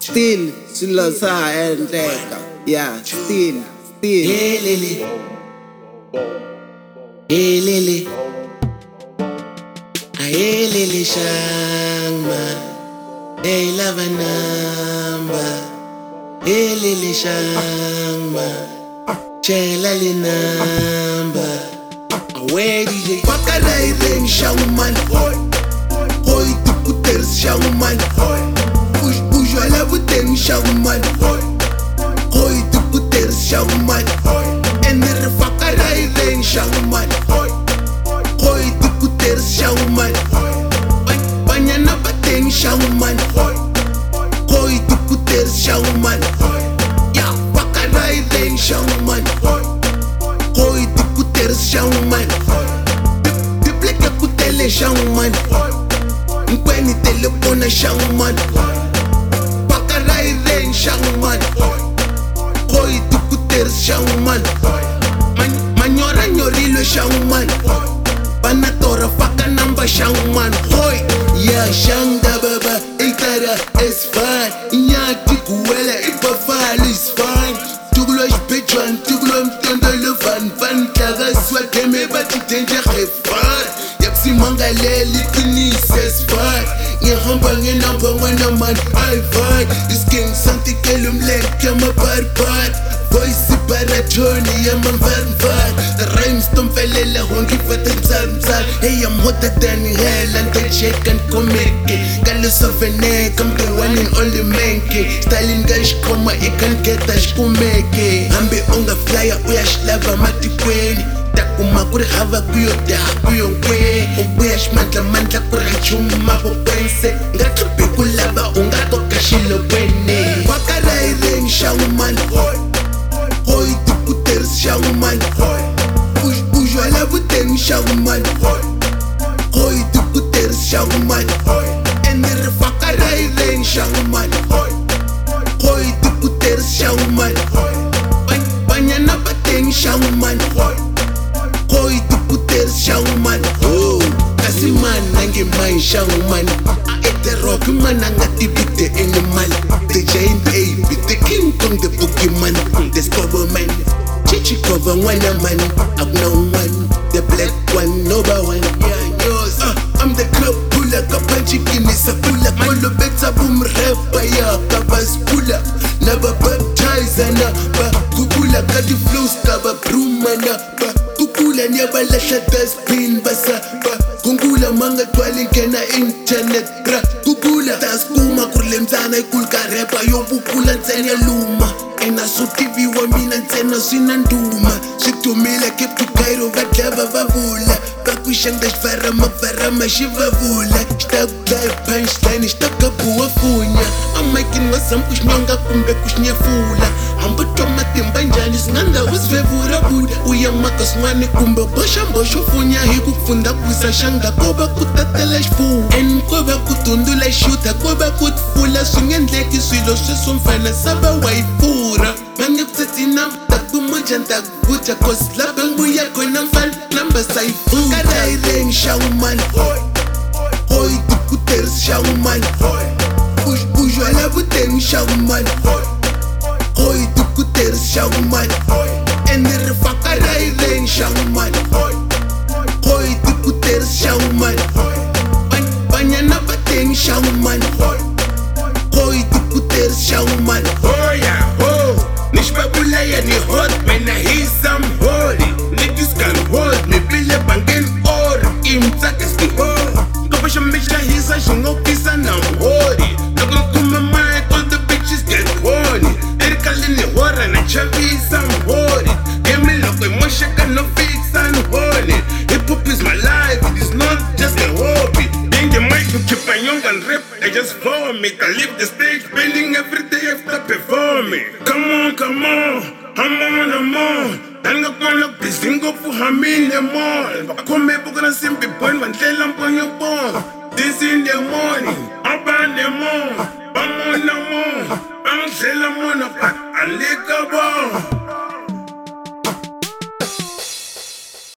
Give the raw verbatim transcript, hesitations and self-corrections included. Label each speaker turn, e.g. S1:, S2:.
S1: Still, swilo swa ha endleka. Yeah, still, still.
S2: Hey Lily, hey Lily, hey Lily Shangma, hey lava number, hey Lily Shangma, chela li number. Away D J,
S3: Pakarai ring shangman, hoy, hoy tu puter shangman, hoy, push push wala buteng shangman, hoy, hoy tu puter shangman, hoy, ener pakarai ring shangman, hoy, hoy tu puter shangman, hoy, banyana bateng shangman, hoy, hoy tu puter shangman, hoy, ya pakarai ring shangman, hoy, hoy tu puter shangman, hoy, de pleka kutele shangman, hoy, nkweni telefona shangman, hoy, pakarai ring shangman, hoy, hoy tu puter shangman, hoy, manyora nyorilo shangman, hoy, banatora faka namba shangman, hoy, ya shangda baba itara is fine, inyati kuwela ipafala is fine, tugulo ishpechwan tugulo mtondolo fan fan klaga swateme bati danger refan, yapsi mangaleli tunise is fine, ngihamba ngenamba ngwana man high five, this king santi kelum leke mabarbar, voice baratoni yama mvarmvar, the rhymes tomfelela hongi fata mzar mzar, hey I'm hotter than hell and the check and komeke, galo sovene come the one and only menke, styling gash koma ikan keta shkumeke, ambe onga flyer uyashlava matikweni, takuma kuri hava kuyo deha kuyo kwe, ubuya shmandla mandla kuri chuma popense, ngatupi kulava unga toka shilo bwene, pakarai ring shangman, hoy, hoy tu puter shangman, hoy, push push wala buteng shangman, hoy, hoy tu puter shangman, hoy, ener pakarai ring shangman, hoy, hoy tu puter shangman, hoy, banyana bateng shangman, hoy, hoy tu puter shangman, oh, kasi man nange man shangman, ete rock man angati bite animal, the giant ape, the king kong the Pokemon, the scover man, chichi cover one man, I've no one, the black one, number one, yeah, yours, uh, I'm the club puller, kapanchi kinisa puller, kolo beta boom rapper, ya kabas puller, never baptize ana, ba kukula kadi flows kaba brumana, ba kukula nyaba lasha dustbin basa, ba kungula manga twali kena internet, ra kukula tas kuma kurle mzana ikulka repa yompupula ntsenya luma, ena so T V wa mina ntsena sina nduma, switumile keep to Cairo vadlava vavula, bakushanga xvarama varama xivavula, xitakuhlaya punchline xitakabuwa funya, amaking wasampu xnyonga kumbe ku xnyefula, hamba twa matimba njhani swi nga ndhawu swivevura buda, uya maka swin'wana kumbe boxa mboxo funya hi ku pfunda kusa xanga ko va ku tatela xifuwo, and ko va ku tundula xuta ko va ku pfula, swi nge endleki swilo sweswo mfana sava wa yi pfurha, va nge pfutsi na takumoja ntakuvuta cause lava nguya kona mfana namba sayifuna, pakarai ring shangman, hoy, hoy tu puter shangman, hoy, push push wala buteng shangman, hoy, hoy tu puter shangman, hoy, ener pakarai ring shangman, hoy, hoy tu puter shangman, hoy, banyana bateng shangman, hoy, hoy tu puter shangman,
S4: oh yeah, oh, nishbabula ya ni hot, when I hear some holy, niggas can hold me, bile bangen or, imtaka ski ho, kopasha misha hisa shingo kisa na hori, looking kuma mic, all the bitches get horny, erikalini hora na chavi some hori, give me look like Moshe can no fix and horny, hip hop is my life, it is not just a hobby, being the mic to keep my young and rap, I just form it, I leave the stage, bending every day after performing, come on, come on, I'm on, I'm on, Nanga kona bizingo fu hamile mall, bakome bukana simpi point wantela mponyo bon, this in the morning, up on the moon, I'm on the moon, I'm selling on a pack, I lick a ball.